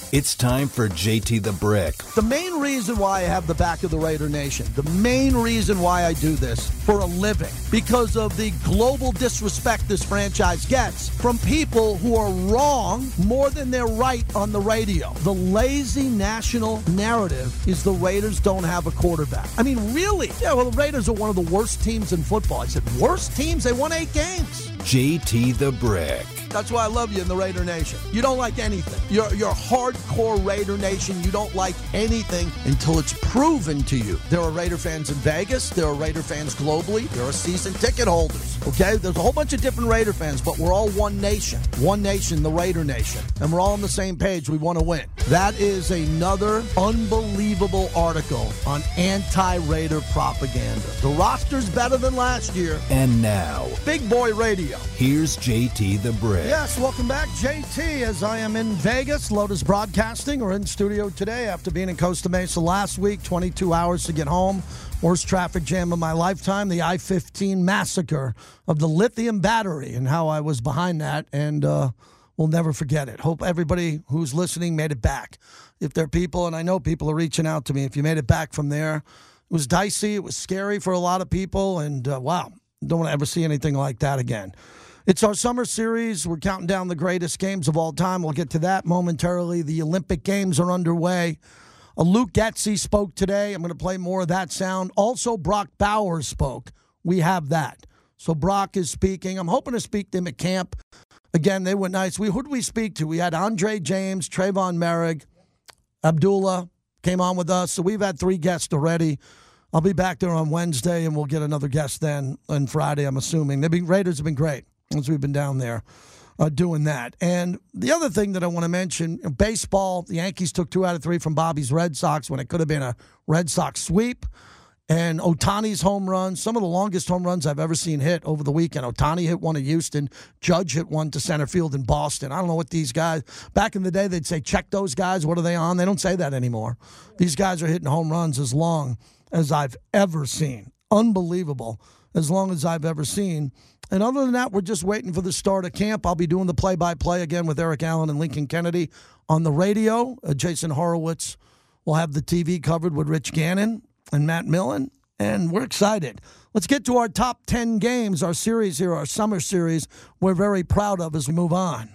It's time for JT the Brick. The main reason why I have the back of the Raider Nation, the main reason why I do this for a living, because of the global disrespect this franchise gets from people who are wrong more than they're right on the radio. The lazy national narrative is the Raiders don't have a quarterback. I mean, really? Yeah, well, the Raiders are one of the worst teams in football. I said, worst teams? They won 8 games. JT the Brick. That's why I love you in the Raider Nation. You don't like anything. You're hardcore Raider Nation. You don't like anything until it's proven to you. There are Raider fans in Vegas. There are Raider fans globally. There are season ticket holders. Okay? There's a whole bunch of different Raider fans, but we're all one nation. One nation, the Raider Nation. And we're all on the same page. We want to win. That is another unbelievable article on anti-Raider propaganda. The roster's better than last year. And now, Big Boy Radio. Here's JT the Brick. Yes, welcome back, JT, as I am in Vegas, Lotus Broadcasting, or in studio today after being in Costa Mesa last week, 22 hours to get home. Worst traffic jam of my lifetime, the I-15 massacre of the lithium battery, and how I was behind that, and we'll never forget it. Hope everybody who's listening made it back. If there are people, and I know people are reaching out to me, if you made it back from there, it was dicey, it was scary for a lot of people, and wow, don't want to ever see anything like that again. It's our summer series. We're counting down the greatest games of all time. We'll get to that momentarily. The Olympic Games are underway. Luke Getsy spoke today. I'm going to play more of that sound. Also, Brock Bowers spoke. We have that. So Brock is speaking. I'm hoping to speak to him at camp. Again, they were nice. Who did we speak to? We had Andre James, Trayvon Merrick, Abdullah came on with us. So we've had 3 guests already. I'll be back there on Wednesday, and we'll get another guest then on Friday, I'm assuming. Raiders have been great as we've been down there doing that. And the other thing that I want to mention, baseball, the Yankees took 2 out of 3 from Bobby's Red Sox when it could have been a Red Sox sweep. And Ohtani's home runs, some of the longest home runs I've ever seen hit over the weekend. Ohtani hit one at Houston. Judge hit one to center field in Boston. I don't know what these guys, back in the day, they'd say, check those guys. What are they on? They don't say that anymore. These guys are hitting home runs as long as I've ever seen. Unbelievable. As long as I've ever seen. And other than that, we're just waiting for the start of camp. I'll be doing the play-by-play again with Eric Allen and Lincoln Kennedy on the radio. Jason Horowitz will have the TV covered with Rich Gannon and Matt Millen, and we're excited. Let's get to our top 10 games, our series here, our summer series we're very proud of as we move on.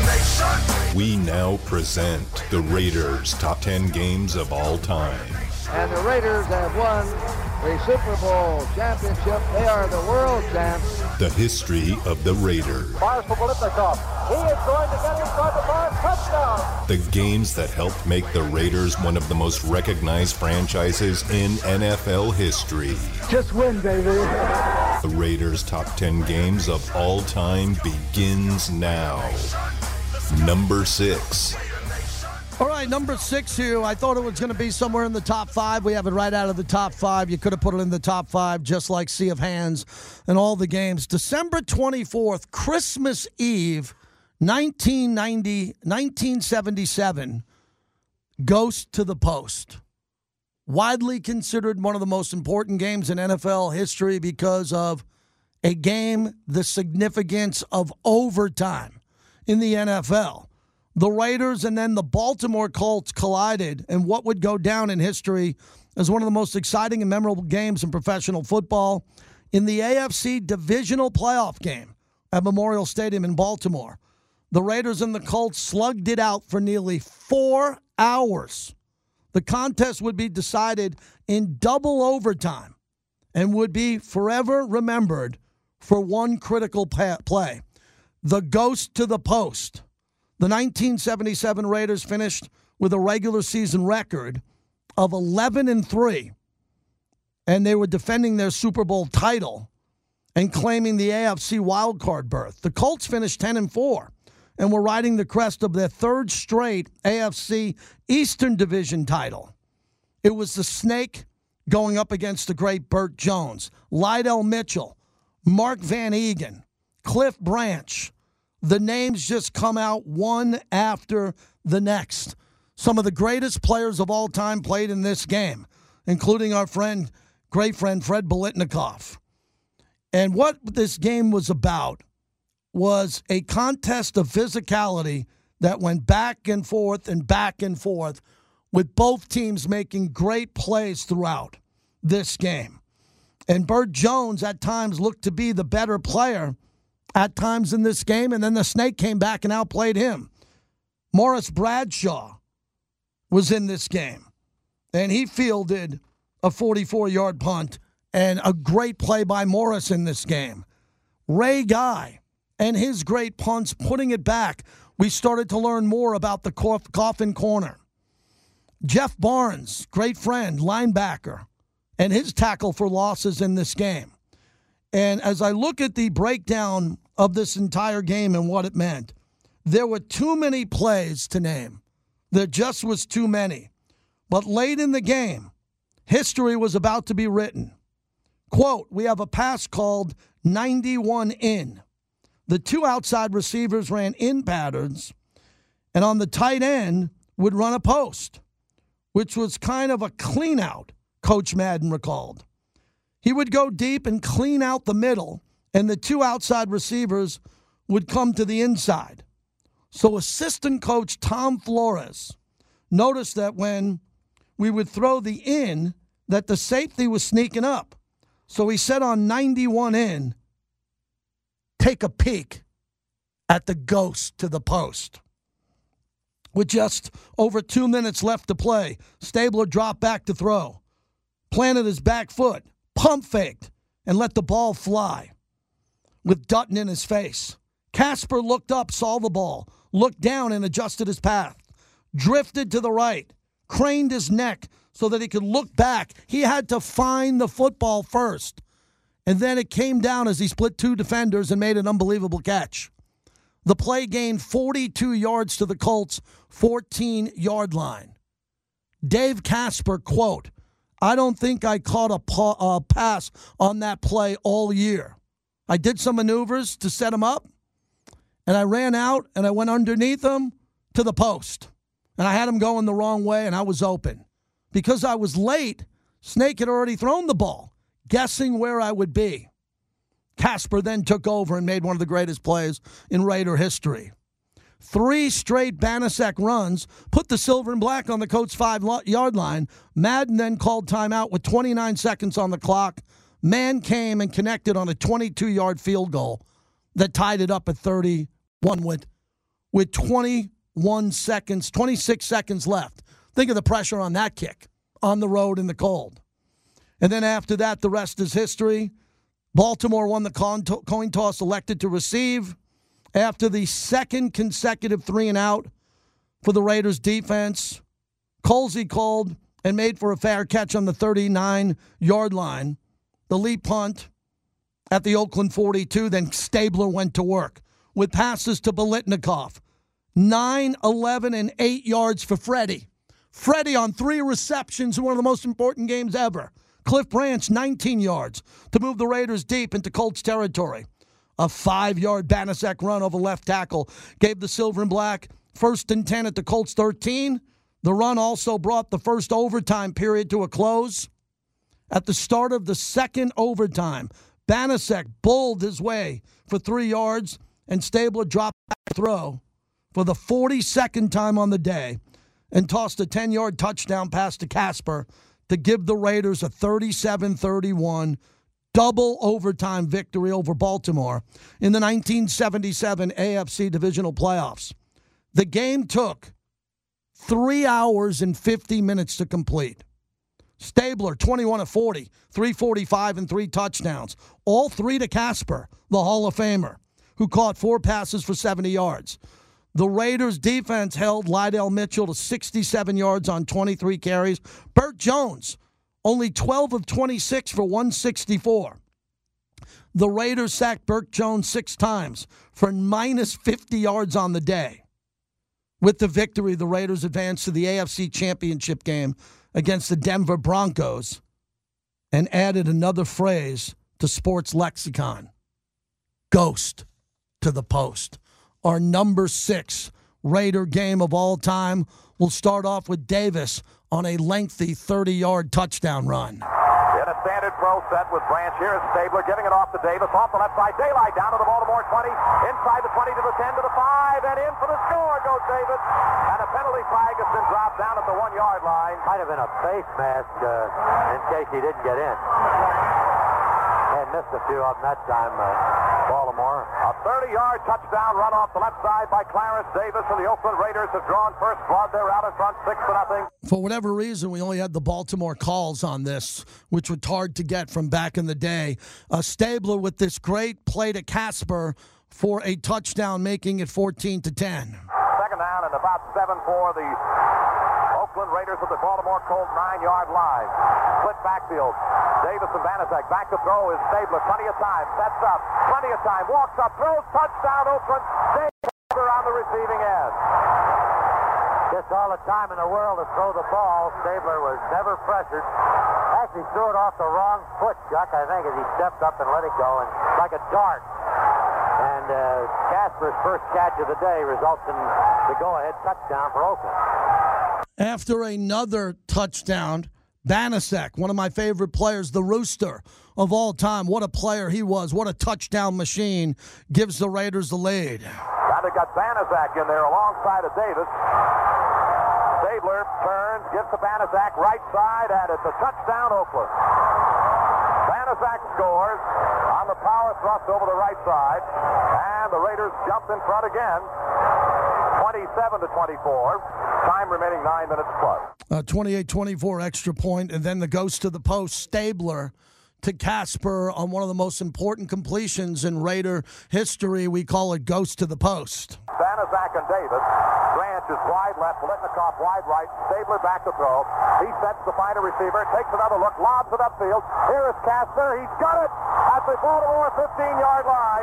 We now present the Raiders' top 10 games of all time. And the Raiders have won the Super Bowl championship. They are the world champs. The history of the Raiders. Fires for Biletnikoff. He is going to get inside the 5. Touchdown. The games that helped make the Raiders one of the most recognized franchises in NFL history. Just win, baby. The Raiders' top 10 games of all time begins now. Number 6. All right, number 6 here. I thought it was going to be somewhere in the top 5. We have it right out of the top 5. You could have put it in the top 5, just like Sea of Hands and all the games. December 24th, Christmas Eve, 1977, Ghost to the Post. Widely considered one of the most important games in NFL history because of a game, the significance of overtime in the NFL. The Raiders and then the Baltimore Colts collided, and what would go down in history as one of the most exciting and memorable games in professional football in the AFC divisional playoff game at Memorial Stadium in Baltimore. The Raiders and the Colts slugged it out for nearly 4 hours. The contest would be decided in double overtime and would be forever remembered for one critical play, the Ghost to the Post. The 1977 Raiders finished with a regular season record of 11-3, and they were defending their Super Bowl title and claiming the AFC wildcard berth. The Colts finished 10-4 and were riding the crest of their 3rd straight AFC Eastern Division title. It was the Snake going up against the great Burt Jones, Lydell Mitchell, Mark Van Egan, Cliff Branch. The names just come out one after the next. Some of the greatest players of all time played in this game, including our great friend Fred Biletnikoff. And what this game was about was a contest of physicality that went back and forth, with both teams making great plays throughout this game. And Burt Jones at times looked to be the better player at times in this game, and then the Snake came back and outplayed him. Morris Bradshaw was in this game, and he fielded a 44-yard punt, and a great play by Morris in this game. Ray Guy and his great punts, putting it back. We started to learn more about the coffin corner. Jeff Barnes, great friend, linebacker, and his tackle for losses in this game. And as I look at the breakdown of this entire game and what it meant, there were too many plays to name. There just was too many. But late in the game, history was about to be written. Quote, we have a pass called 91 in. The two outside receivers ran in patterns, and on the tight end would run a post, which was kind of a clean out, Coach Madden recalled. He would go deep and clean out the middle, and the two outside receivers would come to the inside. So assistant coach Tom Flores noticed that when we would throw the in, that the safety was sneaking up. So he said on 91 in, take a peek at the ghost to the post. With just over 2 minutes left to play, Stabler dropped back to throw, planted his back foot, pump faked, and let the ball fly with Dutton in his face. Casper looked up, saw the ball, looked down and adjusted his path, drifted to the right, craned his neck so that he could look back. He had to find the football first. And then it came down as he split two defenders and made an unbelievable catch. The play gained 42 yards to the Colts' 14-yard line. Dave Casper, quote, I don't think I caught a pass on that play all year. I did some maneuvers to set him up, and I ran out, and I went underneath him to the post. And I had him going the wrong way, and I was open. Because I was late, Snake had already thrown the ball, guessing where I would be. Casper then took over and made one of the greatest plays in Raider history. 3 straight Banasek runs put the silver and black on the Colts' 5-yard line. Madden then called timeout with 29 seconds on the clock. Man came and connected on a 22-yard field goal that tied it up at 31 with 26 seconds left. Think of the pressure on that kick on the road in the cold. And then after that, the rest is history. Baltimore won the coin toss, elected to receive. After the second consecutive 3-and-out for the Raiders defense, Colsey called and made for a fair catch on the 39-yard line. The lead punt at the Oakland 42, then Stabler went to work with passes to Biletnikoff. 9, 11, and 8 yards for Freddie. Freddie on 3 receptions in one of the most important games ever. Cliff Branch, 19 yards to move the Raiders deep into Colts territory. A 5-yard Banasek run over left tackle gave the Silver and Black 1st and 10 at the Colts 13. The run also brought the first overtime period to a close. At the start of the second overtime, Banasek bowled his way for 3 yards, and Stabler dropped back to throw for the 42nd time on the day and tossed a 10-yard touchdown pass to Casper to give the Raiders a 37-31 double overtime victory over Baltimore in the 1977 AFC Divisional Playoffs. The game took 3 hours and 50 minutes to complete. Stabler, 21 of 40, 345 and 3 touchdowns. All 3 to Casper, the Hall of Famer, who caught 4 passes for 70 yards. The Raiders' defense held Lydell Mitchell to 67 yards on 23 carries. Burt Jones, only 12 of 26 for 164. The Raiders sacked Burt Jones 6 times for minus 50 yards on the day. With the victory, the Raiders advanced to the AFC Championship game against the Denver Broncos and added another phrase to sports lexicon: ghost to the post. Our number 6 Raider game of all time will start off with Davis on a lengthy 30-yard touchdown run. In a standard throw set with Branch. Here is Stabler giving it off to Davis. Off the left side. Daylight down to the Baltimore 20. Inside the 20 to the 10 to the 5. And in for the score goes Davis. And a penalty flag has been dropped down at the 1-yard line. Might have been a face mask in case he didn't get in. And missed a few of them that time, Baltimore. A 30-yard touchdown run off the left side by Clarence Davis, and the Oakland Raiders have drawn first blood. They're out in front 6-0. For whatever reason, we only had the Baltimore calls on this, which was hard to get from back in the day. Stabler with this great play to Casper for a touchdown, making it 14-10. Second down and about 7 for the Oakland Raiders at the Baltimore Colts 9-yard line. Split backfield. Davis and Banaszak. Back to throw is Stabler. Plenty of time. Sets up. Plenty of time. Walks up. Throws. Touchdown Oakland. Stabler on the receiving end. Just all the time in the world to throw the ball. Stabler was never pressured. Actually threw it off the wrong foot, Chuck, I think, as he stepped up and let it go. And like a dart. And Casper's first catch of the day results in the go-ahead touchdown for Oakland. After another touchdown, Banaszak, one of my favorite players, the Rooster of all time. What a player he was. What a touchdown machine. Gives the Raiders the lead. Now they got Banaszak in there alongside of Davis. Stabler turns, gives to Banaszak right side, and it's a touchdown Oakland. Banaszak scores on the power thrust over the right side, and the Raiders jump in front again. 27-24. Time remaining 9 minutes plus. 28-24 extra point, and then the ghost to the post, Stabler to Casper on one of the most important completions in Raider history. We call it ghost to the post. Banaszak and Davis. Branch is wide left, Biletnikoff wide right. Stabler back to throw. He sets to find a receiver, takes another look, lobs it upfield. Here is Casper. He's got it at the Baltimore 15-yard line.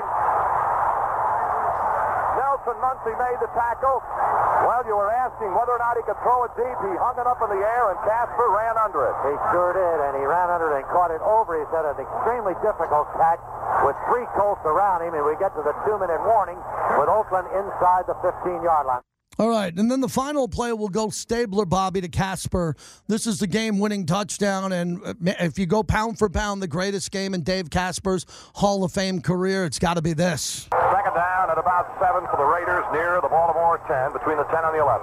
Nelson Muncy made the tackle. Well, you were asking whether or not he could throw it deep. He hung it up in the air, and Casper ran under it. He sure did, and he ran under it and caught it over. He said an extremely difficult catch with 3 Colts around him, and we get to the 2-minute warning with Oakland inside the 15-yard line. All right, and then the final play will go Stabler, Bobby, to Casper. This is the game-winning touchdown, and if you go pound for pound, the greatest game in Dave Casper's Hall of Fame career, it's got to be this. Second down at about 7 for the Raiders near the Baltimore 10, between the 10 and the 11.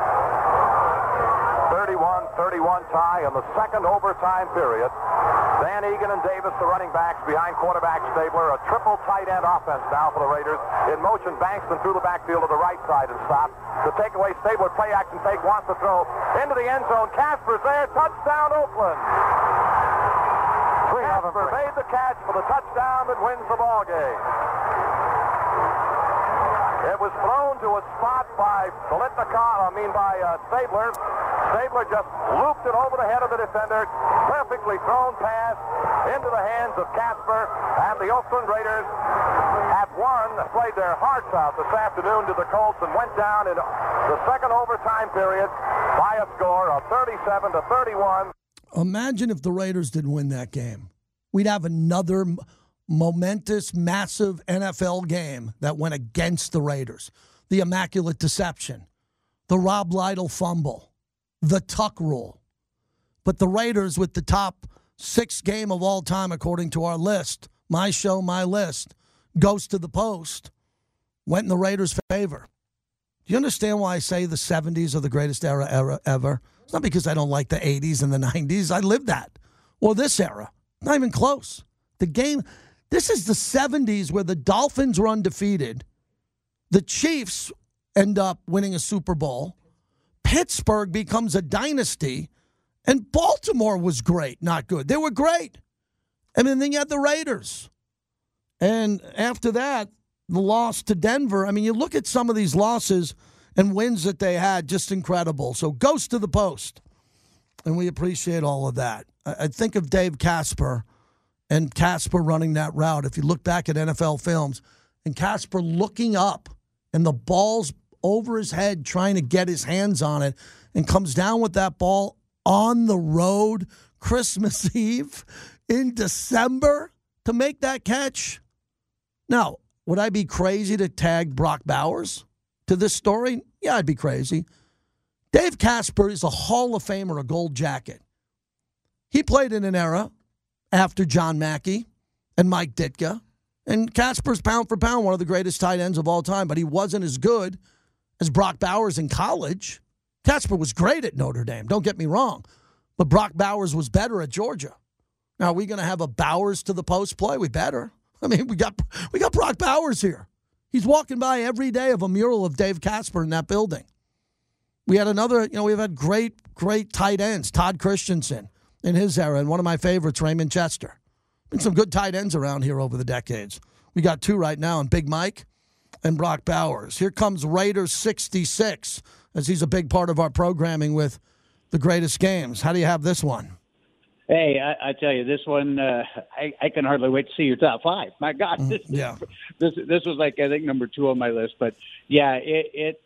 31-31 tie in the second overtime period. Van Egan and Davis, the running backs, behind quarterback Stabler. A triple tight end offense now for the Raiders. In motion, Bankston through the backfield to the right side and stopped. The takeaway, Stabler, play action fake, wants to throw into the end zone. Casper's there. Touchdown, Oakland. Casper made the catch for the touchdown that wins the ball game. It was thrown to a spot by Stabler. Stabler just looped it over the head of the defender. Perfectly thrown pass into the hands of Casper. And the Oakland Raiders have won, played their hearts out this afternoon to the Colts and went down in the second overtime period by a score of 37-31. Imagine if the Raiders didn't win that game. We'd have another momentous, massive NFL game that went against the Raiders. The Immaculate Deception, the Rob Lytle fumble, the Tuck rule. But the Raiders, with the top 6 game of all time, according to our list, my show, my list, goes to the post, went in the Raiders' favor. Do you understand why I say the 70s are the greatest era ever? It's not because I don't like the 80s and the 90s. I lived that. Or this era. Not even close. The game, this is the 70s where the Dolphins were undefeated. The Chiefs end up winning a Super Bowl. Pittsburgh becomes a dynasty. And Baltimore was great, not good. They were great. And then you had the Raiders. And after that, the loss to Denver. I mean, you look at some of these losses and wins that they had, just incredible. So goes to the post. And we appreciate all of that. I think of Dave Casper and Casper running that route. If you look back at NFL films, and Casper looking up and the ball's over his head trying to get his hands on it and comes down with that ball on the road Christmas Eve in December to make that catch. Now, would I be crazy to tag Brock Bowers to this story? Yeah, I'd be crazy. Dave Casper is a Hall of Famer, a gold jacket. He played in an era after John Mackey and Mike Ditka. And Casper's pound for pound one of the greatest tight ends of all time, but he wasn't as good as Brock Bowers in college. Casper was great at Notre Dame, don't get me wrong, but Brock Bowers was better at Georgia. Now, are we going to have a Bowers to the post play? We better. I mean, we got Brock Bowers here. He's walking by every day of a mural of Dave Casper in that building. We had we've had great tight ends. Todd Christensen in his era, and one of my favorites, Raymond Chester. Been some good tight ends around here over the decades. We got two right now, and Big Mike and Brock Bowers. Here comes Raiders 66, as he's a big part of our programming with the greatest games. How do you have this one? Hey, I tell you, this one, I can hardly wait to see your top five. My God, this was like, I think, number 2 on my list. But, yeah, it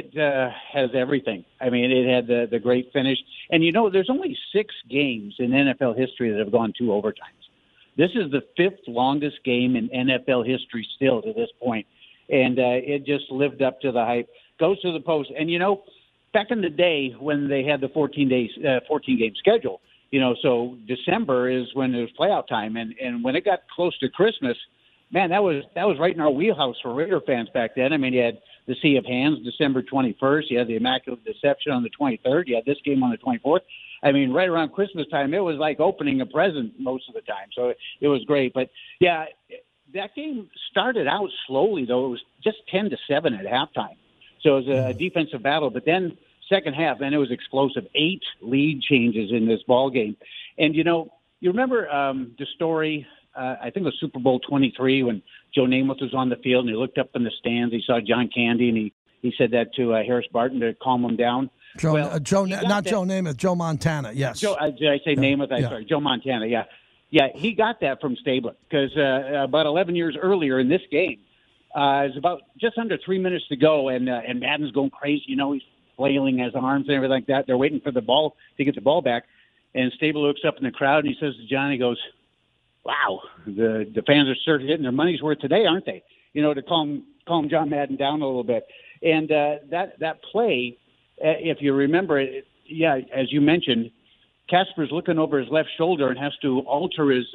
has everything. I mean, it had the great finish. And, there's only 6 games in NFL history that have gone 2 overtimes. This is the 5th longest game in NFL history still to this point. And it just lived up to the hype. Goes to the post. And, back in the day when they had the 14-game schedule, so December is when it was playoff time. And when it got close to Christmas, man, that was right in our wheelhouse for Raider fans back then. I mean, you had the Sea of Hands, December 21st. You had the Immaculate Deception on the 23rd. You had this game on the 24th. I mean, right around Christmas time, it was like opening a present most of the time. So it was great. But, yeah, that game started out slowly, though. It was just 10-7 at halftime. So it was a defensive battle. But then second half, man, it was explosive. 8 lead changes in this ball game. And, you remember the story, I think it was Super Bowl 23, when Joe Namath was on the field and he looked up in the stands. He saw John Candy, and he said that to Harris Barton to calm him down. Not Joe Namath, Joe Montana, yes. Did I say Namath? Sorry, Joe Montana, yeah. Yeah, he got that from Stabler because about 11 years earlier in this game, it was about just under 3 minutes to go, and Madden's going crazy. He's flailing his arms and everything like that. They're waiting for the ball to get the ball back, and Stabler looks up in the crowd and he says to John, he goes, "Wow, the fans are certainly getting their money's worth today, aren't they?" To calm John Madden down a little bit. And that play, if you remember it, yeah, as you mentioned, Casper's looking over his left shoulder and has to alter his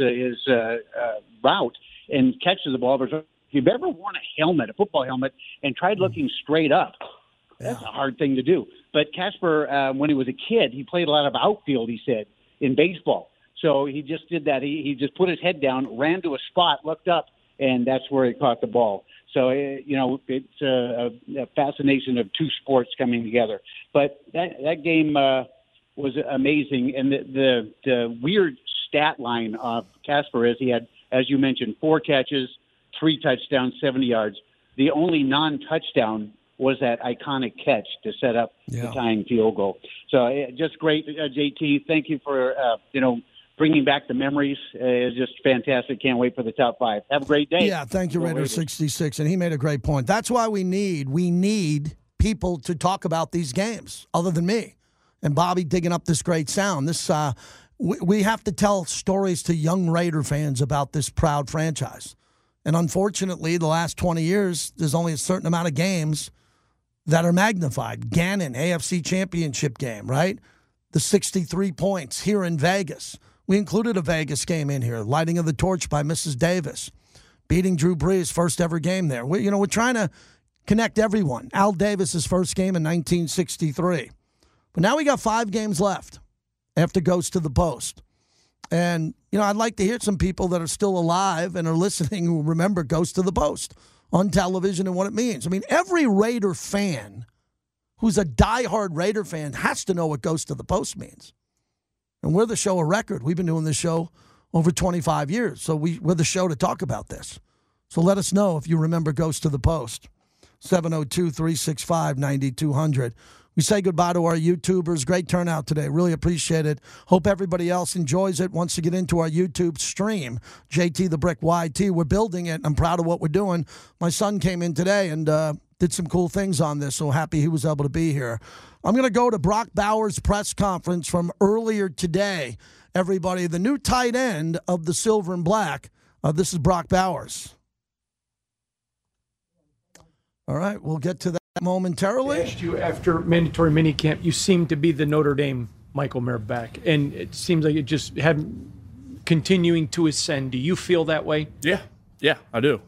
route and catches the ball. If you've ever worn a football helmet, and tried looking straight up, that's a hard thing to do. But Casper, when he was a kid, he played a lot of outfield, he said, in baseball. So he just did that. He just put his head down, ran to a spot, looked up, and that's where he caught the ball. So, it's a fascination of 2 sports coming together. But that game was amazing. And the weird stat line of Casper is he had, as you mentioned, 4 catches, 3 touchdowns, 70 yards. The only non-touchdown was that iconic catch to set up the tying field goal. So just great, JT. Thank you for, bringing back the memories. It's just fantastic. Can't wait for the top 5. Have a great day. Yeah, thank you, Raider 66. And he made a great point. That's why we need people to talk about these games other than me and Bobby digging up this great sound. This we have to tell stories to young Raider fans about this proud franchise. And unfortunately, the last 20 years, there's only a certain amount of games that are magnified. Gannon, AFC Championship game, right? The 63 points here in Vegas. We included a Vegas game in here, lighting of the torch by Mrs. Davis, beating Drew Brees, first ever game there. We're trying to connect everyone. Al Davis's first game in 1963. But now we got 5 games left after Goes to the Post. And, I'd like to hear some people that are still alive and are listening who remember Goes to the Post on television and what it means. I mean, every Raider fan who's a diehard Raider fan has to know what Goes to the Post means. And we're the show of record. We've been doing this show over 25 years, so we're the show to talk about this. So let us know if you remember Goes to the Post. 702-365-9200. We say goodbye to our YouTubers. Great turnout today. Really appreciate it. Hope everybody else enjoys it. Wants to get into our YouTube stream, JT the Brick YT. We're building it. I'm proud of what we're doing. My son came in today and did some cool things on this, so happy he was able to be here. I'm going to go to Brock Bowers' press conference from earlier today. Everybody, the new tight end of the Silver and Black. This is Brock Bowers. All right, we'll get to that momentarily. I asked you after mandatory minicamp, you seem to be the Notre Dame Michael Mayer back, and it seems like it just hadn't continuing to ascend. Do you feel that way? Yeah, I do.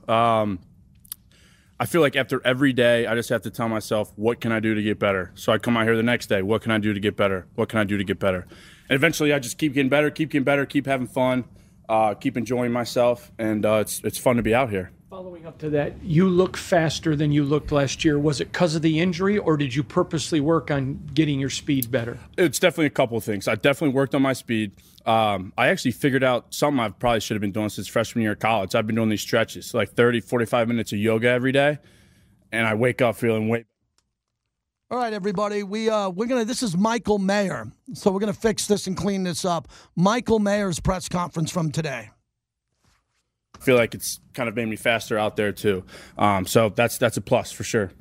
I feel like after every day, I just have to tell myself, what can I do to get better? So I come out here the next day, what can I do to get better? What can I do to get better? And eventually I just keep getting better, keep having fun, keep enjoying myself, and it's fun to be out here. Following up to that, you look faster than you looked last year. Was it because of the injury, or did you purposely work on getting your speed better? It's definitely a couple of things. I definitely worked on my speed. I actually figured out something I probably should have been doing since freshman year of college. I've been doing these stretches, like 30, 45 minutes of yoga every day, and I wake up feeling way better. All right, everybody. This is Michael Mayer, so we're gonna fix this and clean this up. Michael Mayer's press conference from today. I feel like it's kind of made me faster out there too, so that's a plus for sure.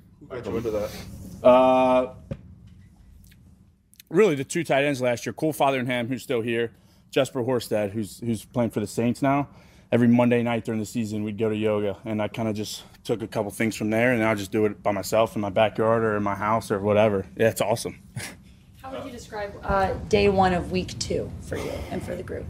Really, the two tight ends last year, Cole Fotheringham, who's still here, Jesper Horsted, who's playing for the Saints now. Every Monday night during the season, we'd go to yoga, and I kind of just took a couple things from there, and now I just do it by myself in my backyard or in my house or whatever. Yeah, it's awesome. How would you describe day one of week 2 for you and for the group?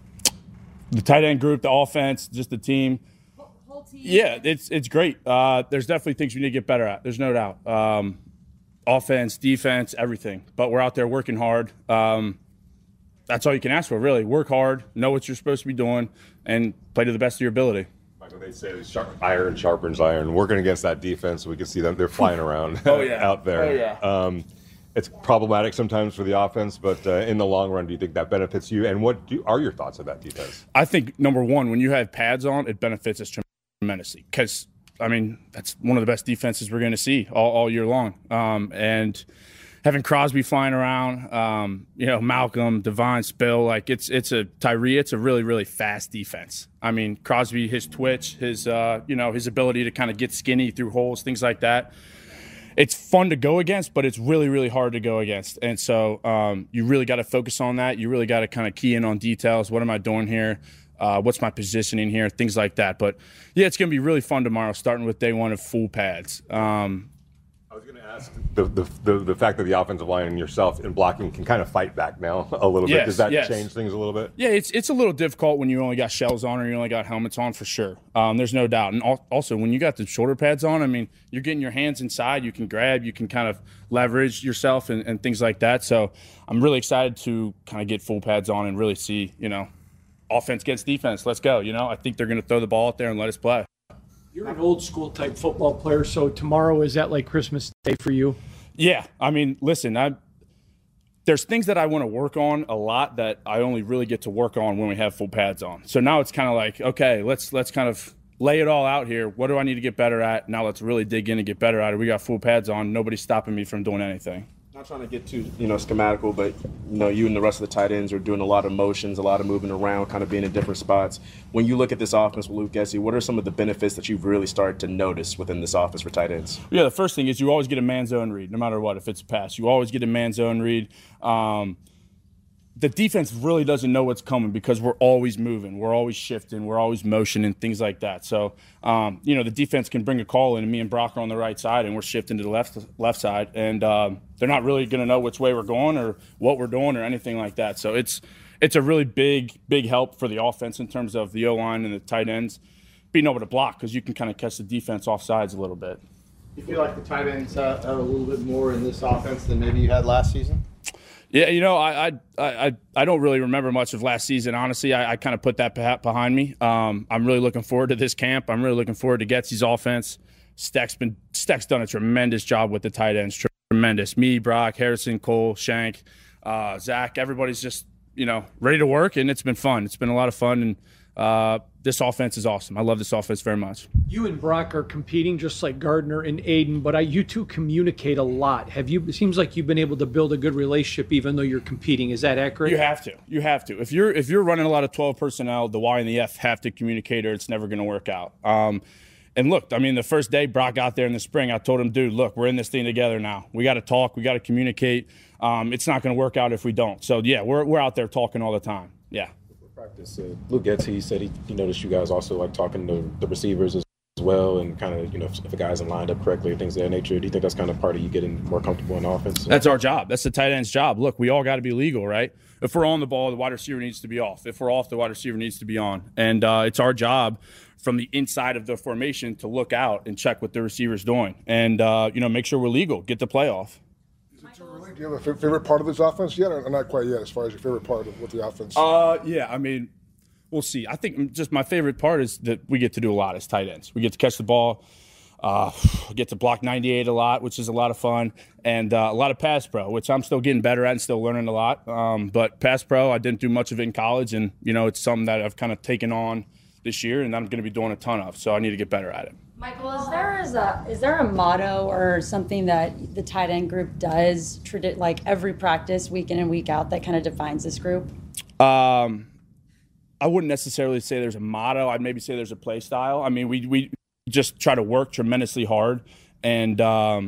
The tight end group, the offense, just the team. Whole team? Yeah, it's great. There's definitely things we need to get better at. There's no doubt. Offense, defense, everything. But we're out there working hard. That's all you can ask for, really. Work hard, know what you're supposed to be doing, and play to the best of your ability. Michael, they say iron sharpens iron. Working against that defense, we can see them. They're flying around out there. Oh, yeah. It's problematic sometimes for the offense, but in the long run, do you think that benefits you? And what are your thoughts of that defense? I think, number one, when you have pads on, it benefits us tremendously because, I mean, that's one of the best defenses we're going to see all year long. And having Crosby flying around, Malcolm, Devine, Spill, like it's a Tyree. It's a really, really fast defense. I mean, Crosby, his twitch, his ability to kind of get skinny through holes, things like that. It's fun to go against, but it's really, really hard to go against. And so you really got to focus on that. You really got to kind of key in on details. What am I doing here? What's my positioning here? Things like that. But, yeah, it's going to be really fun tomorrow, starting with day one of full pads. I was going to ask the fact that the offensive line and yourself in blocking can kind of fight back now a little bit. Does that change things a little bit? Yeah, it's a little difficult when you only got shells on or you only got helmets on for sure. There's no doubt. And also when you got the shoulder pads on, I mean, you're getting your hands inside. You can grab. You can kind of leverage yourself and things like that. So I'm really excited to kind of get full pads on and really see, offense against defense. Let's go. I think they're going to throw the ball out there and let us play. You're an old school type football player, so tomorrow, is that like Christmas Day for you? Yeah. I mean, listen, there's things that I want to work on a lot that I only really get to work on when we have full pads on. So now it's kind of like, okay, let's kind of lay it all out here. What do I need to get better at? Now let's really dig in and get better at it. We got full pads on. Nobody's stopping me from doing anything. Not trying to get too, schematical, but, you and the rest of the tight ends are doing a lot of motions, a lot of moving around, kind of being in different spots. When you look at this offense with Luke Getsy, what are some of the benefits that you've really started to notice within this offense for tight ends? Yeah, the first thing is you always get a man zone read, no matter what, if it's a pass. You always get a man zone read. The defense really doesn't know what's coming because we're always moving, we're always shifting, we're always motioning, things like that. So, the defense can bring a call in, and me and Brock are on the right side, and we're shifting to the left side, and they're not really going to know which way we're going or what we're doing or anything like that. So it's a really big help for the offense in terms of the O-line and the tight ends being able to block because you can kind of catch the defense off sides a little bit. You feel like the tight ends have a little bit more in this offense than maybe you had last season? Yeah, I don't really remember much of last season, honestly. I kind of put that behind me. I'm really looking forward to this camp. I'm really looking forward to Getsy's offense. Steck's done a tremendous job with the tight ends, tremendous. Me, Brock, Harrison, Cole, Shank, Zach, everybody's just, ready to work, and it's been fun. It's been a lot of fun, and this offense is awesome. I love this offense very much. You and Brock are competing just like Gardner and Aiden, but you two communicate a lot. It seems like you've been able to build a good relationship even though you're competing. Is that accurate? You have to. If you're running a lot of 12 personnel, the Y and the F have to communicate or it's never going to work out. And look, I mean, the first day Brock got there in the spring, I told him, dude, look, we're in this thing together now. We got to talk. We got to communicate. It's not going to work out if we don't. So, yeah, we're out there talking all the time. Yeah. Practice. Luke Getsy, he said he noticed you guys also like talking to the receivers as well, and kind of, if a guy's lined up correctly, things of that nature? Do you think that's kind of part of you getting more comfortable in offense? That's our job. That's the tight end's job. Look, we all got to be legal, right? If we're on the ball, the wide receiver needs to be off. If we're off, the wide receiver needs to be on. And it's our job from the inside of the formation to look out and check what the receiver's doing and, make sure we're legal, get the play off. Do you have a favorite part of this offense yet, or not quite yet, as far as your favorite part of what the offense? Yeah, I mean, we'll see. I think just my favorite part is that we get to do a lot as tight ends. We get to catch the ball, get to block 98 a lot, which is a lot of fun, and a lot of pass pro, which I'm still getting better at and still learning a lot. But pass pro, I didn't do much of it in college, and, it's something that I've kind of taken on this year and I'm going to be doing a ton of, so I need to get better at it. Michael, is there a motto or something that the tight end group does, like every practice, week in and week out, that kind of defines this group? I wouldn't necessarily say there's a motto. I'd maybe say there's a play style. I mean, we just try to work tremendously hard. And,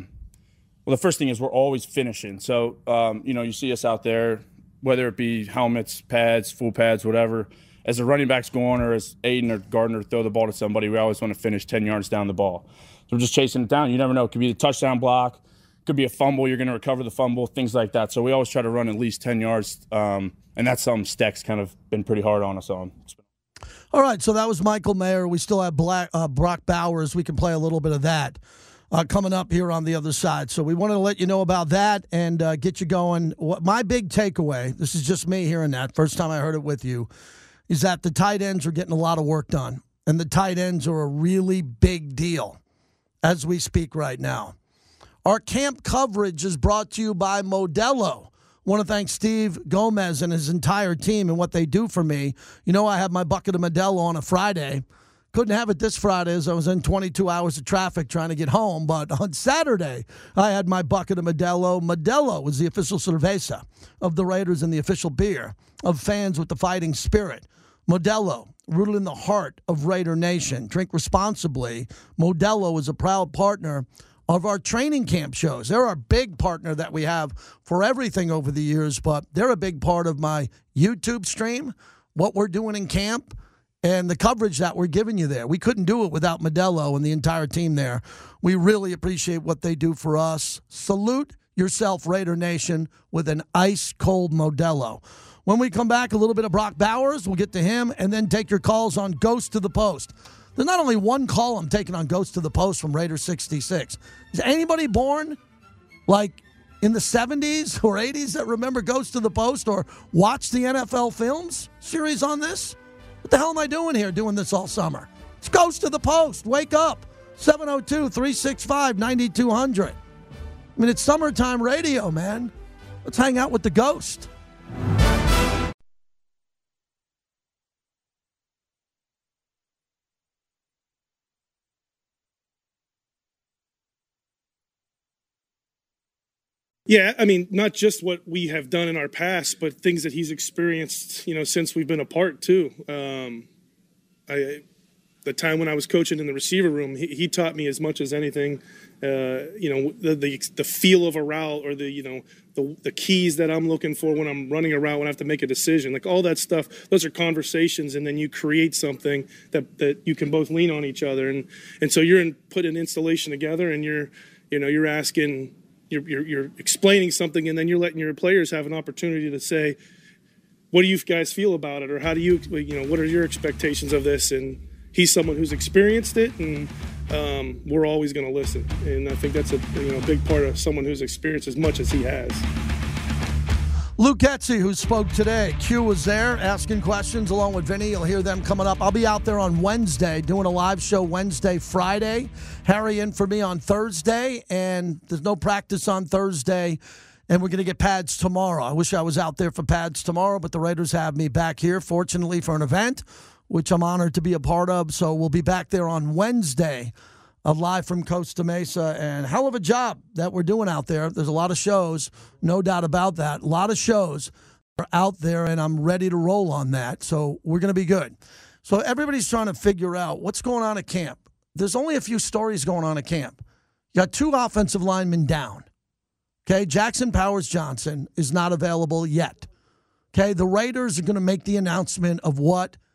the first thing is we're always finishing. So, you see us out there, whether it be helmets, pads, full pads, whatever. As the running back's going or as Aiden or Gardner throw the ball to somebody, we always want to finish 10 yards down the ball. So we're just chasing it down. You never know. It could be a touchdown block. It could be a fumble. You're going to recover the fumble, things like that. So we always try to run at least 10 yards, and that's something Steck's kind of been pretty hard on us on. All right, so that was Michael Mayer. We still have Brock Bowers. We can play a little bit of that coming up here on the other side. So we wanted to let you know about that and get you going. My big takeaway, this is just me hearing that, first time I heard it with you, is that the tight ends are getting a lot of work done. And the tight ends are a really big deal as we speak right now. Our camp coverage is brought to you by Modelo. I want to thank Steve Gomez and his entire team and what they do for me. I have my bucket of Modelo on a Friday. Couldn't have it this Friday as I was in 22 hours of traffic trying to get home. But on Saturday, I had my bucket of Modelo. Modelo is the official cerveza of the Raiders and the official beer of fans with the fighting spirit. Modelo, rooted in the heart of Raider Nation. Drink responsibly. Modelo is a proud partner of our training camp shows. They're our big partner that we have for everything over the years, but they're a big part of my YouTube stream, what we're doing in camp, and the coverage that we're giving you there. We couldn't do it without Modelo and the entire team there. We really appreciate what they do for us. Salute yourself, Raider Nation, with an ice-cold Modelo. When we come back, a little bit of Brock Bowers. We'll get to him and then take your calls on Ghost to the Post. There's not only one call I'm taking on Ghost to the Post from Raider 66. Is anybody born like in the 70s or 80s that remember Ghost to the Post or watch the NFL films series on this? What the hell am I doing here doing this all summer? It's Ghost to the Post. Wake up. 702-365-9200. I mean, it's summertime radio, man. Let's hang out with the Ghost. Yeah, I mean, not just what we have done in our past, but things that he's experienced, since we've been apart too. The time when I was coaching in the receiver room, he taught me as much as anything. The feel of a route or the keys that I'm looking for when I'm running a route when I have to make a decision, like all that stuff. Those are conversations, and then you create something that you can both lean on each other, and so you're putting an installation together, and you're asking. You're explaining something, and then you're letting your players have an opportunity to say, what do you guys feel about it? Or how do you what are your expectations of this? And he's someone who's experienced it, and we're always going to listen. And I think that's a big part of someone who's experienced as much as he has. Luke Getsy, who spoke today. Q was there asking questions along with Vinny. You'll hear them coming up. I'll be out there on Wednesday doing a live show Wednesday, Friday. Harry in for me on Thursday, and there's no practice on Thursday, and we're going to get pads tomorrow. I wish I was out there for pads tomorrow, but the Raiders have me back here, fortunately, for an event, which I'm honored to be a part of. So we'll be back there on Wednesday. Live from Costa Mesa, and hell of a job that we're doing out there. There's a lot of shows, no doubt about that. A lot of shows are out there, and I'm ready to roll on that. So we're going to be good. So everybody's trying to figure out what's going on at camp. There's only a few stories going on at camp. You got 2 offensive linemen down. Okay, Jackson Powers-Johnson is not available yet. Okay, the Raiders are going to make the announcement of what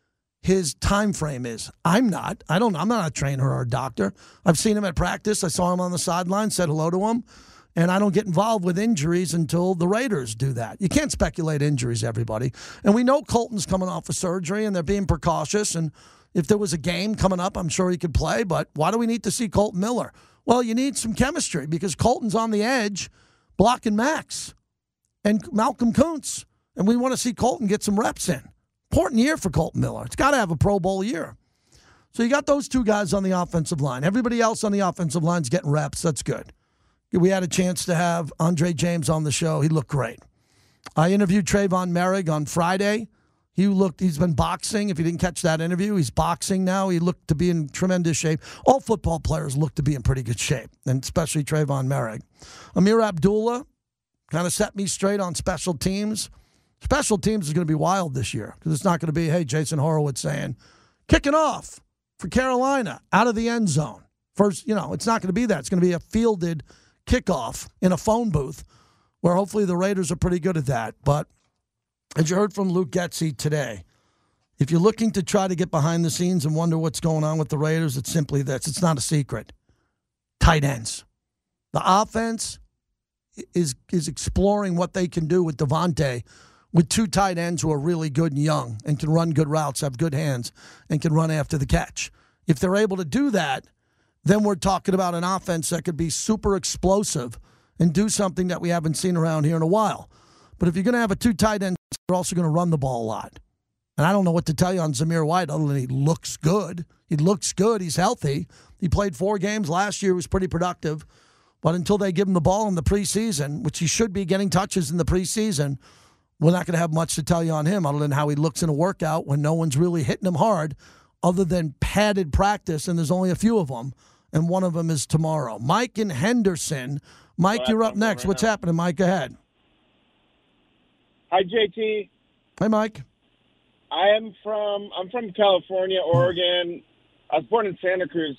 his time frame is. I'm not a trainer or a doctor. I've seen him at practice. I saw him on the sideline, said hello to him, and I don't get involved with injuries until the Raiders do that. You can't speculate injuries, everybody. And we know Colton's coming off of surgery, and they're being precautious, and if there was a game coming up, I'm sure he could play, but why do we need to see Colton Miller? Well, you need some chemistry because Colton's on the edge blocking Max and Malcolm Kuntz, and we want to see Colton get some reps in. Important year for Colton Miller. It's got to have a Pro Bowl year. So you got those two guys on the offensive line. Everybody else on the offensive line is getting reps. That's good. We had a chance to have Andre James on the show. He looked great. I interviewed Trayvon Merrick on Friday. He's been boxing. If you didn't catch that interview, he's boxing now. He looked to be in tremendous shape. All football players look to be in pretty good shape, and especially Trayvon Merrick. Amir Abdullah kind of set me straight on special teams. Special teams is going to be wild this year because it's not going to be, hey, Jason Horowitz saying, kicking off for Carolina out of the end zone. First, it's not going to be that. It's going to be a fielded kickoff in a phone booth where hopefully the Raiders are pretty good at that. But as you heard from Luke Getsy today, if you're looking to try to get behind the scenes and wonder what's going on with the Raiders, it's simply this. It's not a secret. Tight ends. The offense is exploring what they can do with Devontae with two tight ends who are really good and young and can run good routes, have good hands, and can run after the catch. If they're able to do that, then we're talking about an offense that could be super explosive and do something that we haven't seen around here in a while. But if you're going to have a two tight ends, you're also going to run the ball a lot. And I don't know what to tell you on Zamir White other than he looks good. He looks good. He's healthy. He played 4 games last year. He was pretty productive. But until they give him the ball in the preseason, which he should be getting touches in the preseason, we're not going to have much to tell you on him other than how he looks in a workout when no one's really hitting him hard other than padded practice, and there's only a few of them, and one of them is tomorrow. Mike in Henderson. Mike, you're up next. What's happening, Mike? Go ahead. Hi, JT. Hi, Mike. I'm from California, Oregon. I was born in Santa Cruz.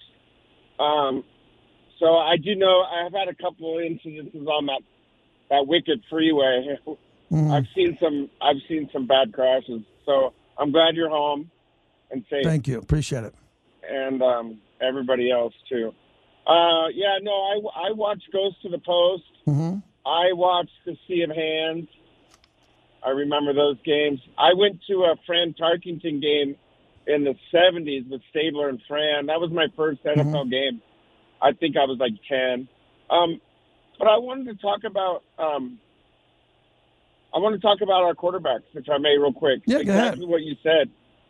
So I do know I've had a couple of incidences on that wicked freeway. Mm-hmm. I've seen some bad crashes. So I'm glad you're home and safe. Thank you. Appreciate it. And everybody else too. I watched Ghost to the Post. Mm-hmm. I watched the Sea of Hands. I remember those games. I went to a Fran Tarkington game in the 70s with Stabler and Fran. That was my first NFL game. I think I was like 10. But I wanted to talk about our quarterbacks, if I may, real quick. Yeah, go ahead. Exactly what you said.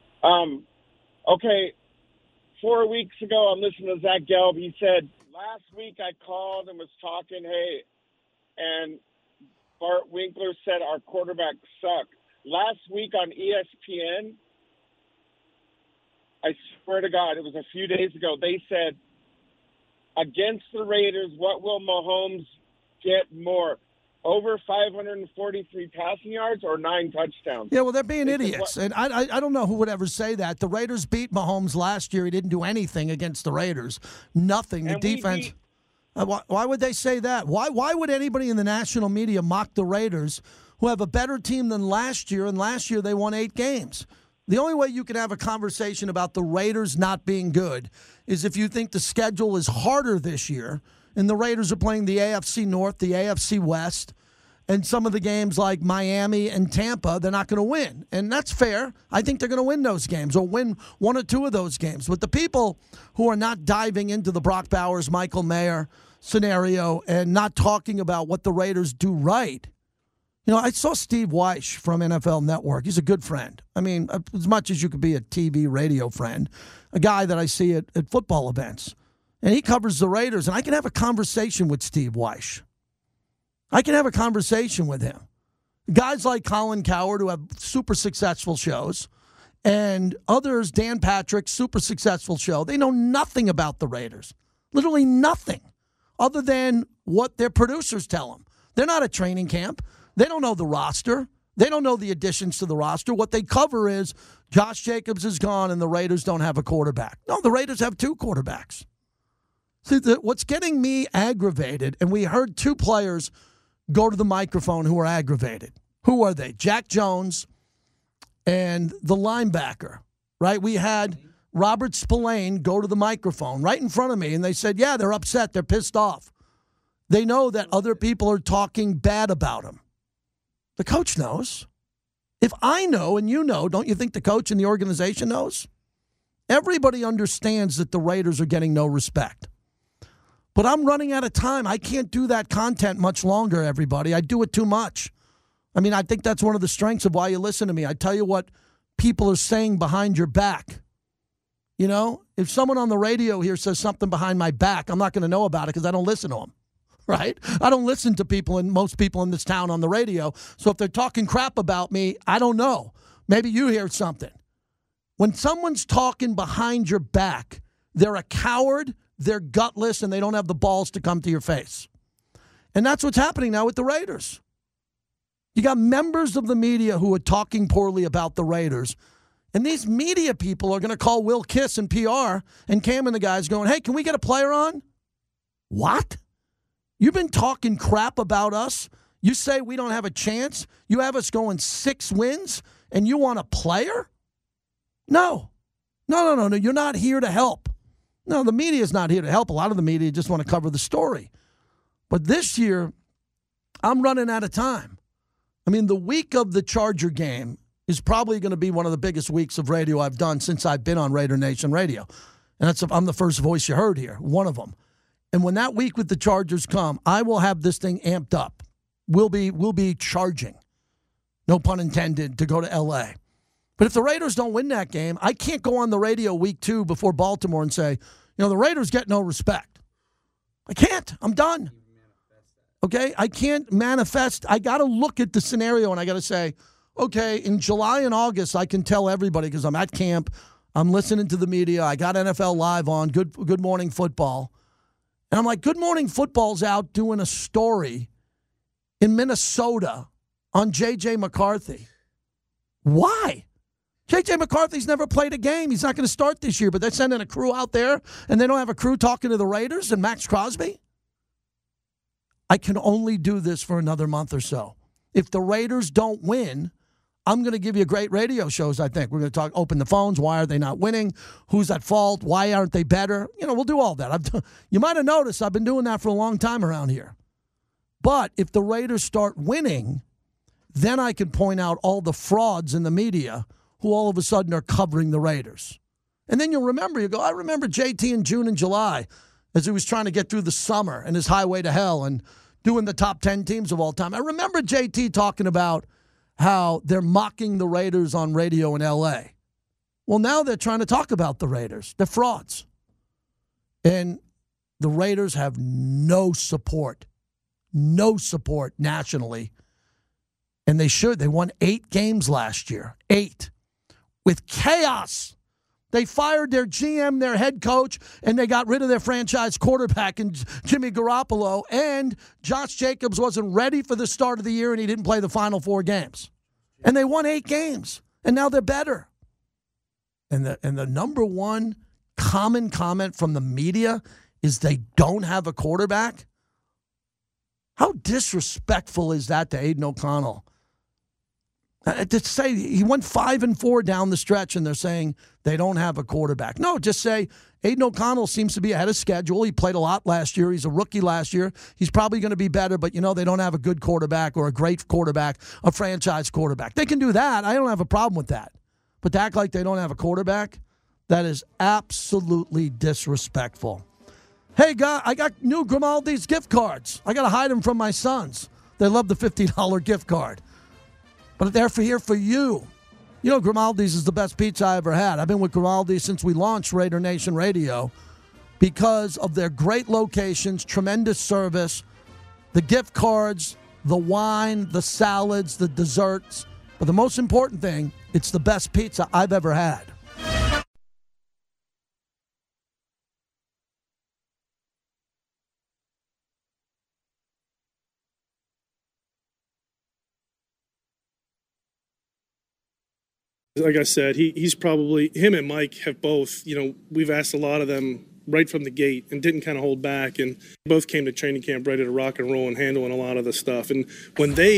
Okay, 4 weeks ago, I'm listening to Zach Gelb. He said, last week I called and was talking, and Bart Winkler said our quarterbacks suck. Last week on ESPN, I swear to God, it was a few days ago, they said, against the Raiders, what will Mahomes get more? Over 543 passing yards or 9 touchdowns? Yeah, well, they're being idiots. And I don't know who would ever say that. The Raiders beat Mahomes last year. He didn't do anything against the Raiders. Nothing. The defense. Why would they say that? Why would anybody in the national media mock the Raiders, who have a better team than last year, and last year they won 8 games? The only way you can have a conversation about the Raiders not being good is if you think the schedule is harder this year, and the Raiders are playing the AFC North, the AFC West, and some of the games like Miami and Tampa, they're not going to win. And that's fair. I think they're going to win those games or win 1 or 2 of those games. But the people who are not diving into the Brock Bowers, Michael Mayer scenario and not talking about what the Raiders do right. I saw Steve Weish from NFL Network. He's a good friend. I mean, as much as you could be a TV, radio friend, a guy that I see at football events. And he covers the Raiders, and I can have a conversation with Steve Weish. I can have a conversation with him. Guys like Colin Cowherd, who have super successful shows, and others, Dan Patrick, super successful show, they know nothing about the Raiders. Literally nothing, other than what their producers tell them. They're not at training camp. They don't know the roster. They don't know the additions to the roster. What they cover is Josh Jacobs is gone and the Raiders don't have a quarterback. No, the Raiders have 2 quarterbacks. See, what's getting me aggravated, and we heard 2 players go to the microphone who are aggravated. Who are they? Jack Jones and the linebacker, right? We had Robert Spillane go to the microphone right in front of me, and they said, yeah, they're upset. They're pissed off. They know that other people are talking bad about him. The coach knows. If I know and you know, don't you think the coach and the organization knows? Everybody understands that the Raiders are getting no respect. But I'm running out of time. I can't do that content much longer, everybody. I do it too much. I mean, I think that's one of the strengths of why you listen to me. I tell you what people are saying behind your back. You know, if someone on the radio here says something behind my back, I'm not going to know about it because I don't listen to them, right? I don't listen to people and most people in this town on the radio. So if they're talking crap about me, I don't know. Maybe you hear something. When someone's talking behind your back, they're a coward, they're gutless, and they don't have the balls to come to your face. And that's what's happening now with the Raiders. You got members of the media who are talking poorly about the Raiders. And these media people are going to call Will Kiss and PR and Cam and the guys going, hey, can we get a player on? What? You've been talking crap about us? You say we don't have a chance? You have us going 6 wins and you want a player? No. No. You're not here to help. No, the media is not here to help. A lot of the media just want to cover the story. But this year, I'm running out of time. I mean, the week of the Charger game is probably going to be one of the biggest weeks of radio I've done since I've been on Raider Nation Radio. And I'm the first voice you heard here, one of them. And when that week with the Chargers come, I will have this thing amped up. We'll be charging, no pun intended, to go to L.A. But if the Raiders don't win that game, I can't go on the radio week 2 before Baltimore and say, the Raiders get no respect. I can't. I'm done. Okay? I can't manifest. I got to look at the scenario and I got to say, okay, in July and August, I can tell everybody because I'm at camp, I'm listening to the media, I got NFL Live on, Good Morning Football. And I'm like, Good Morning Football's out doing a story in Minnesota on J.J. McCarthy. Why? J.J. McCarthy's never played a game. He's not going to start this year, but they're sending a crew out there, and they don't have a crew talking to the Raiders and Max Crosby? I can only do this for another month or so. If the Raiders don't win, I'm going to give you great radio shows, I think. We're going to open the phones. Why are they not winning? Who's at fault? Why aren't they better? We'll do all that. You might have noticed I've been doing that for a long time around here. But if the Raiders start winning, then I can point out all the frauds in the media who all of a sudden are covering the Raiders. And then you'll remember, I remember JT in June and July as he was trying to get through the summer and his highway to hell and doing the top 10 teams of all time. I remember JT talking about how they're mocking the Raiders on radio in L.A. Well, now they're trying to talk about the Raiders. They're frauds. And the Raiders have no support nationally. And they should. They won 8 games last year. 8. With chaos. They fired their GM, their head coach, and they got rid of their franchise quarterback and Jimmy Garoppolo, and Josh Jacobs wasn't ready for the start of the year, and he didn't play the final 4 games. And they won 8 games, and now they're better. And the number one common comment from the media is they don't have a quarterback. How disrespectful is that to Aiden O'Connell? To say he went 5-4 down the stretch and they're saying they don't have a quarterback. No, just say Aiden O'Connell seems to be ahead of schedule. He played a lot last year. He's a rookie last year. He's probably going to be better, but they don't have a good quarterback or a great quarterback, a franchise quarterback. They can do that. I don't have a problem with that. But to act like they don't have a quarterback, that is absolutely disrespectful. Hey, guy, I got new Grimaldi's gift cards. I got to hide them from my sons. They love the $50 gift card. But they're here for you. Grimaldi's is the best pizza I ever had. I've been with Grimaldi's since we launched Raider Nation Radio because of their great locations, tremendous service, the gift cards, the wine, the salads, the desserts. But the most important thing, it's the best pizza I've ever had. Like I said, he's probably, him and Mike have both, we've asked a lot of them right from the gate and didn't kind of hold back. And both came to training camp ready to rock and roll and handling a lot of the stuff. And when they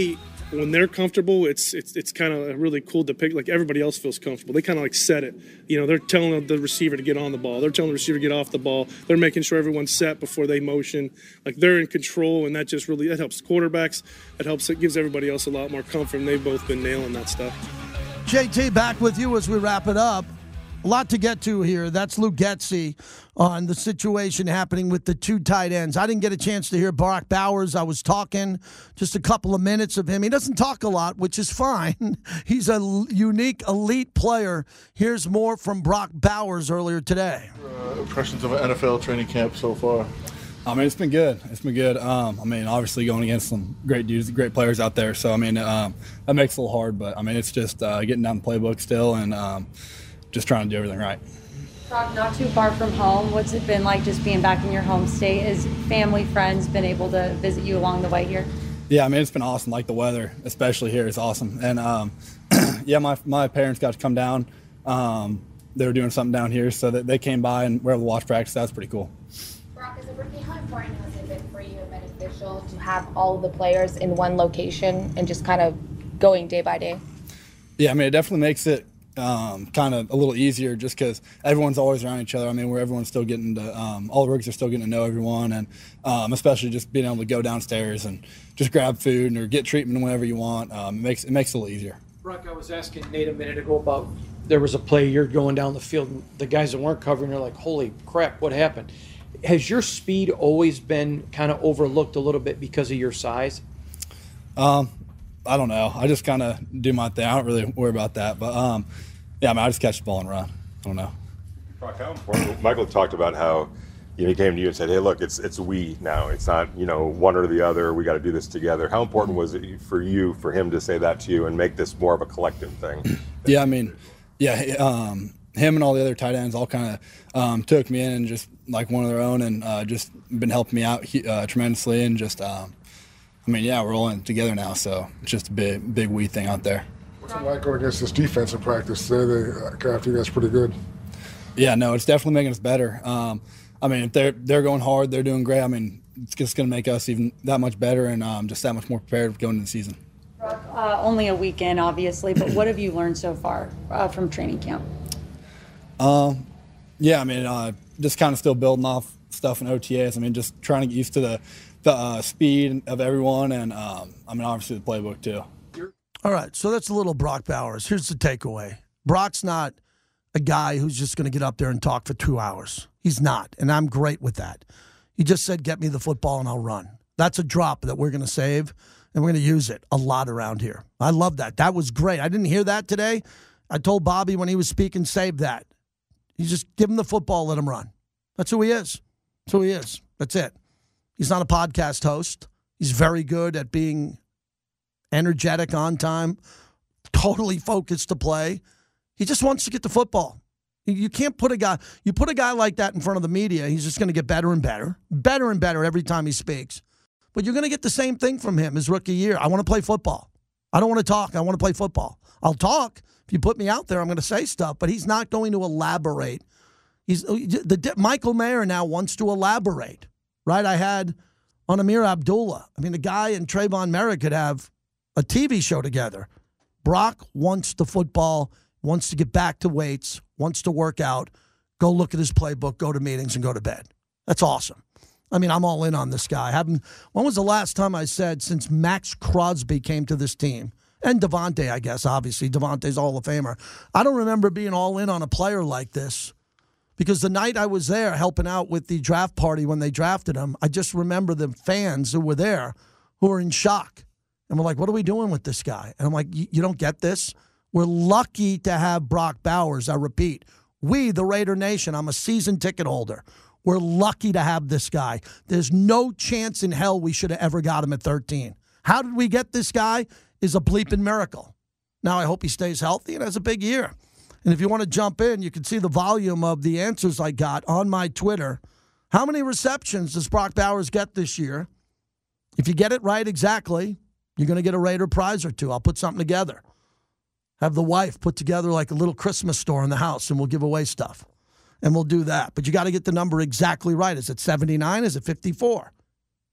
when they're comfortable, it's kind of really cool to pick. Like everybody else feels comfortable. They kind of like set it. They're telling the receiver to get on the ball. They're telling the receiver to get off the ball. They're making sure everyone's set before they motion. Like they're in control, and that helps quarterbacks. It gives everybody else a lot more comfort, and they've both been nailing that stuff. JT, back with you as we wrap it up. A lot to get to here. That's Luke Getsy on the situation happening with the two tight ends. I didn't get a chance to hear Brock Bowers. I was talking just a couple of minutes of him. He doesn't talk a lot, which is fine. He's a unique, elite player. Here's more from Brock Bowers earlier today. Impressions of an NFL training camp so far? It's been good. Obviously going against some great dudes, great players out there. So, that makes it a little hard. But, it's just getting down the playbook still and just trying to do everything right. Brock, not too far from home. What's it been like just being back in your home state? Has family, friends been able to visit you along the way here? Yeah, it's been awesome. Like the weather, especially here, is awesome. And, my parents got to come down. They were doing something down here, so that they came by and were able to watch practice. That was pretty cool. Brock, as a rookie, how important has it been for you and beneficial to have all the players in one location and just kind of going day by day? Yeah, it definitely makes it kind of a little easier just because everyone's always around each other. Where everyone's still getting to, all the rookies are still getting to know everyone, and especially just being able to go downstairs and just grab food or get treatment whenever you want. It makes it a little easier. Brock, I was asking Nate a minute ago about there was a play you're going down the field, and the guys that weren't covering are like, holy crap, what happened? Has your speed always been kind of overlooked a little bit because of your size? I don't know. I just kind of do my thing. I don't really worry about that. But, I just catch the ball and run. I don't know. Brock, how important? Michael talked about how he came to you and said, hey, look, it's we now. It's not, one or the other. We got to do this together. How important was it for him to say that to you and make this more of a collective thing? Him and all the other tight ends all kind of took me in and just like one of their own and just been helping me out tremendously and just we're all in together now, so it's just a big we thing out there. What's it like going against this defense in practice? They got after you guys pretty good. Yeah, no, it's definitely making us better. If they're going hard, they're doing great. It's just going to make us even that much better and just that much more prepared going into the season. Only a weekend, obviously, but what have you learned so far from training camp? Just kind of still building off stuff in OTAs. Just trying to get used to the speed of everyone, and obviously the playbook too. All right, so that's a little Brock Bowers. Here's the takeaway. Brock's not a guy who's just going to get up there and talk for 2 hours. He's not, and I'm great with that. He just said, get me the football and I'll run. That's a drop that we're going to save, and we're going to use it a lot around here. I love that. That was great. I didn't hear that today. I told Bobby when he was speaking, save that. You just give him the football, let him run. That's who he is. That's who he is. That's it. He's not a podcast host. He's very good at being energetic on time, totally focused to play. He just wants to get the football. You can't put a guy like that in front of the media, he's just going to get better and better every time he speaks. But you're going to get the same thing from him his rookie year. I want to play football. I don't want to talk. I want to play football. I'll talk. If you put me out there, I'm going to say stuff, but he's not going to elaborate. Michael Mayer now wants to elaborate. Right, I had on Amir Abdullah. The guy and Trayvon Merritt could have a TV show together. Brock wants the football, wants to get back to weights, wants to work out, go look at his playbook, go to meetings, and go to bed. That's awesome. I'm all in on this guy. When was the last time I said since Max Crosby came to this team, and Devontae, I guess, obviously, Devontae's Hall of Famer, I don't remember being all in on a player like this. Because the night I was there helping out with the draft party when they drafted him, I just remember the fans who were there who were in shock. And we're like, what are we doing with this guy? And I'm like, you don't get this? We're lucky to have Brock Bowers. I repeat, we, the Raider Nation, I'm a season ticket holder. We're lucky to have this guy. There's no chance in hell we should have ever got him at 13. How did we get this guy is a bleeping miracle. Now I hope he stays healthy and has a big year. And if you want to jump in, you can see the volume of the answers I got on my Twitter. How many receptions does Brock Bowers get this year? If you get it right exactly, you're going to get a Raider prize or two. I'll put something together. Have the wife put together like a little Christmas store in the house, and we'll give away stuff. And we'll do that. But you got to get the number exactly right. Is it 79? Is it 54?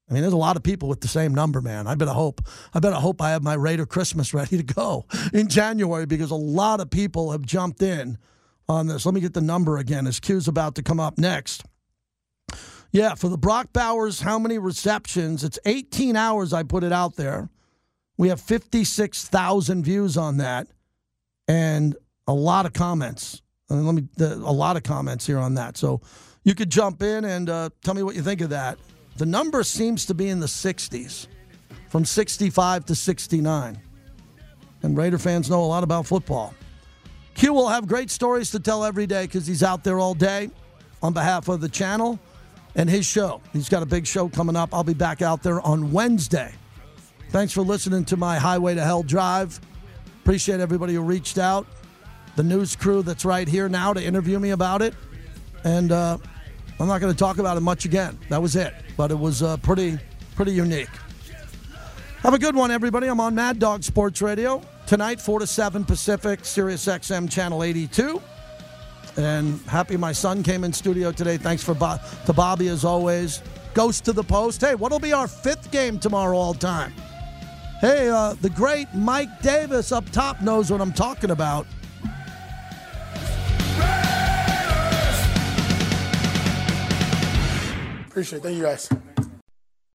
I mean, there's a lot of people with the same number, man. I better hope I have my Raider Christmas ready to go in January because a lot of people have jumped in on this. Let me get the number again as Q's about to come up next. Yeah, for the Brock Bowers, how many receptions? It's 18 hours I put it out there. We have 56,000 views on that and a lot of comments. A lot of comments here on that. So you could jump in and tell me what you think of that. The number seems to be in the 60s, from 65 to 69. And Raider fans know a lot about football. Q will have great stories to tell every day because he's out there all day on behalf of the channel and his show. He's got a big show coming up. I'll be back out there on Wednesday. Thanks for listening to my Highway to Hell drive. Appreciate everybody who reached out. The news crew that's right here now to interview me about it. And I'm not going to talk about it much again. That was it. But it was pretty unique. Have a good one, everybody. I'm on Mad Dog Sports Radio. Tonight, 4 to 7 Pacific, Sirius XM Channel 82. And happy my son came in studio today. Thanks to Bobby, as always. Ghost to the Post. Hey, what'll be our 5th game tomorrow all time? Hey, the great Mike Davis up top knows what I'm talking about. Appreciate it. Thank you, guys.